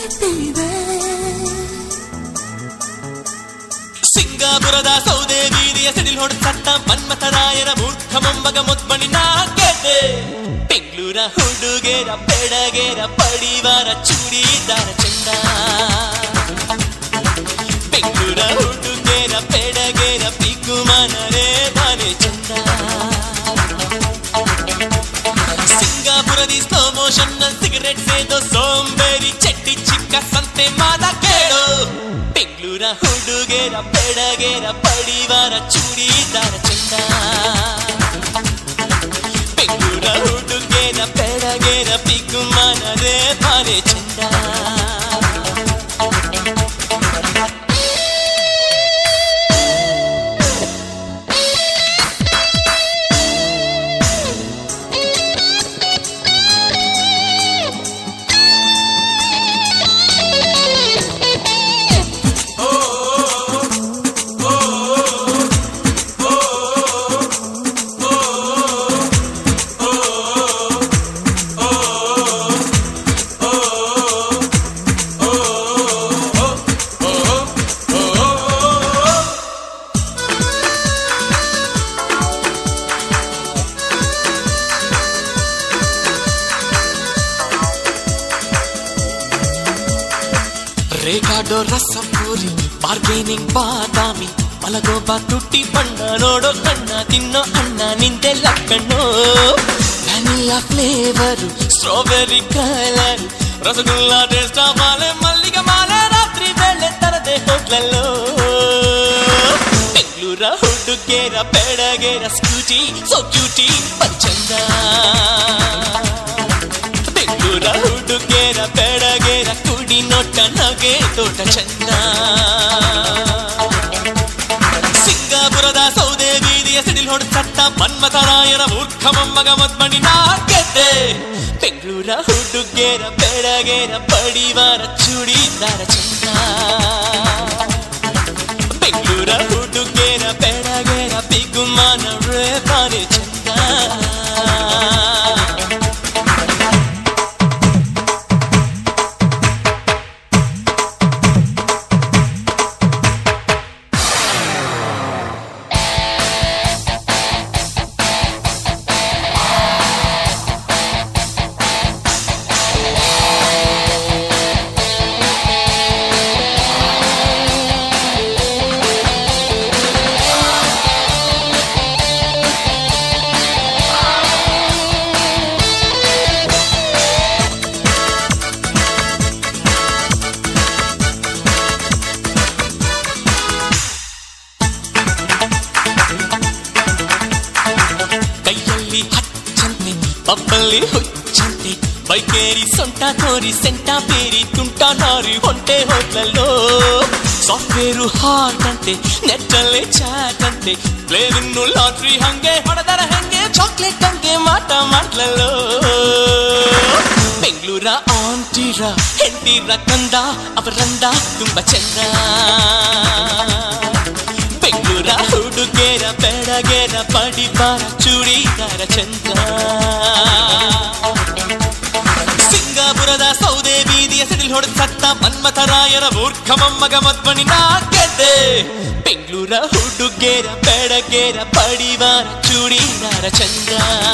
ಸಿಂಗಾಪುರದ ಸೌದೆ ಬೀದಿಯ ಸಿಡಿಲ್ ಹೊಡೆಸತ್ತ ಮನ್ಮಥರಾಯರ ಮೂರ್ಖ ಮೊಮ್ಮಗ ಮುದ್ಮಣಿನ ಗೆದ್ದೆ. ಬೆಂಗಳೂರ ಹುಡುಗೇರ ಬೆಡಗೇರ ಪಡಿವಾರ ಚೂಡಿದಾರ ಚಂದ. ಬೆಂಗಳೂರ ಹುಡುಗೇರ ಬೆಡಗೇರ ಪಿಗುಮನರೇ ಬಾನೆ ಚಂದ. ಸಿಂಗಾಪುರದಿ ಸ್ಲೋ ಮೋಷನ್ ಸಿಗರೆಟ್ ಸೇದೋ ಸೋಂಬೇರಿ ಚಟ್ಟಿ ಚಿಕ್ಕ ಸಂತೆ ಮಾದ ಕೇಳು. ಬೆಂಗಳೂರ ಹುಡುಗೇರ ಬೆಡಗೇರ ಪಡಿವಾರ ಚೂಡಿದಾರ ಚಂದ. ಬೆಂಗಳೂರ ಹುಡುಗೇರ ಬೆಡಗೇರ ಪಿಗುಮನರೇ ಬಾನೆ ಚಂದ. ರೇಗಾಡೋ ರಸಪೂರಿ ಬಾರ್ಗೇನಿಂಗ್ ಬಾದಾಮಿ ಮಲಗೋಬ ತುಟ್ಟಿ ಬಣ್ಣ ನೋಡೋ ಕಣ್ಣ ತಿನ್ನೋ ಅಣ್ಣ ನಿಂದೆಲ್ಲ ಕಣ್ಣು. Vanilla flavour strawberry colour rasgulla taste ಮಾಲೆ ಮಲ್ಲಿಗೆ ಮಾಲೆ ರಾತ್ರಿ ವೇಳೆ ತರದೆ ಹೋಗ್ಲಲ್ಲೋ. ಬೆಂಗಳೂರ ಹುಡುಗೇರ ಬೆಡಗೇರ ಸ್ಕೂಟಿ ಸೋ ಕ್ಯೂಟಿ ಪಂಚಂದ. ಬೆಂಗಳೂರ ಹುಡುಗೇರ ಬೆಡಗೇರ ಕುಡಿ ನೋಟ ನಗೆ ತೋಟ ಚಂದ. ಸಿಂಗಾಪುರದ ಸೌದೆ ಬೀದಿಯ ಸಿಡಿಲ್ ಹೊಡೆಸತ್ತ ಮನ್ಮಥರಾಯರ ಮೂರ್ಖ ಮೊಮ್ಮಗ ಮದ್ಮಣಿನ ಗೆದ್ದೆ. ಬೆಂಗಳೂರ ಹುಡುಗೇರ ಬೆಡಗೇರ ಪಡಿವಾರ ಚೂಡಿದಾರ ಚಂದ. ಬೆಂಗಳೂರ ಹುಡುಗೇರ ಬೆಡಗೇರ ಪಿಗುಮನರೇ ಬಾನೆ ಚಂದ. ಕೈಯಲ್ಲಿ ಹಚ್ಚಂತೆ ಪಪ್ಪಲ್ಲಿ ಹುಚ್ಚಂತೆ ಬೈಕೇರಿ ಸೊಂಟ ತೋರಿ ಸೆಂಟ ಬೇರಿ ತುಂಟ ನಾರಿ ಹೊಂಟೆ ಹೋಗ್ಲಲ್ಲೋ. ಸಾಫ್ಟ್ವೇರು ಹಾರ್ಟ್ ಅಂತೆ ನೆಟ್ಟಲ್ಲಿ ಚಾಟ್ ಅಂತೆ ಪ್ಲೇವಿನ್ನು ಲಾಟ್ರಿ ಹಂಗೆ ಹೊಡೆದರ ಹೆಂಗೆ ಚಾಕ್ಲೇಟ್ ಹಂಗೆ ಮಾಟ ಮಾಡ್ಲಲ್ಲೋ. ಬೆಂಗಳೂರ ಆಂಟಿರ ಹೆಂಡತಿರ ಕಂದ ಅವರಂದ ತುಂಬ ಚಂದ. ಬೆಂಗಳೂರ ಹುಡುಗೇರ ಬೆಡಗೇರ ಪಡಿವಾರ ಚೂಡಿದಾರ ಚಂದ. ಸಿಂಗಾಪುರದ ಸೌದೆ ಬೀದಿಯ ಸಿಡಿಲ್ ಹೊಡೆಸತ್ತ ಮನ್ಮಥರಾಯರ ಮೂರ್ಖ ಮೊಮ್ಮಗ ಮದ್ಮಣಿನ ಗೆದ್ದೆ. ಬೆಂಗಳೂರ ಹುಡುಗೇರ ಬೆಡಗೇರ ಪಡಿವಾರ ಚೂಡಿದಾರ ಚಂದ.